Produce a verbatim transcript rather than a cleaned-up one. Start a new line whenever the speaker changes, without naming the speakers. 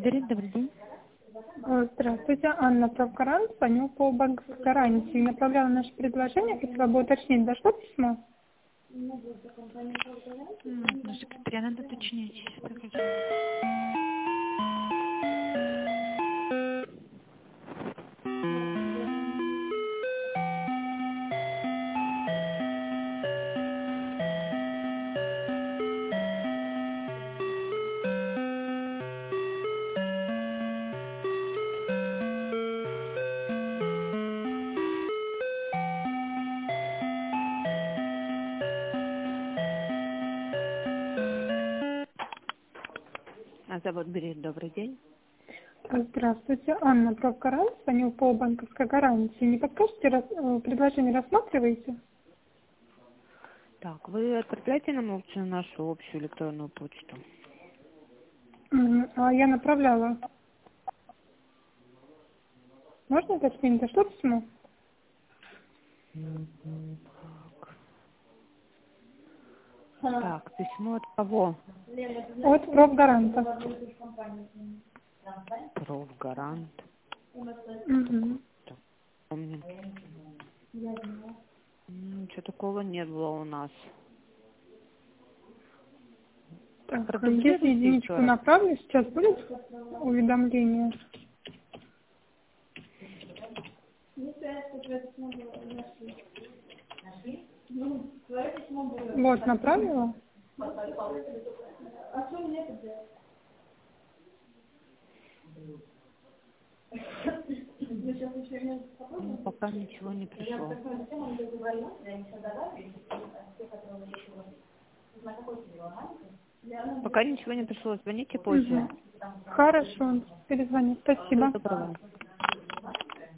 Берет, добрый день.
Э, Здравствуйте, Анна Правкарант, звоню по банковской гарантии. Направляла наше предложение, хотела бы уточнить, дошло письмо?
М, Ну, секретаря надо уточнить. Покажи. А завод Берет, добрый день.
Э, Здравствуйте, Анна Правкарант, звоню по банковской гарантии. Не подскажете, рас- э, предложение рассматриваете?
Так, вы отправляете нам опцию на нашу общую электронную почту?
Мгм. А я направляла. Можно уточнить, дошло письмо?
Мгм, Так. Так, письмо от кого?
От профгаранта.
Профгарант.
Мгм.
Так, помню. Ничего такого не было у нас.
Так, а если
Продублируйте еще
единичку
раз.
направлю, сейчас будет уведомление? Вот, направила.
Ну, пока ничего не пришло. Пока ничего не пришло. Звоните позже.
Мгм. Хорошо, перезвоню.
Всего
Спасибо.
доброго.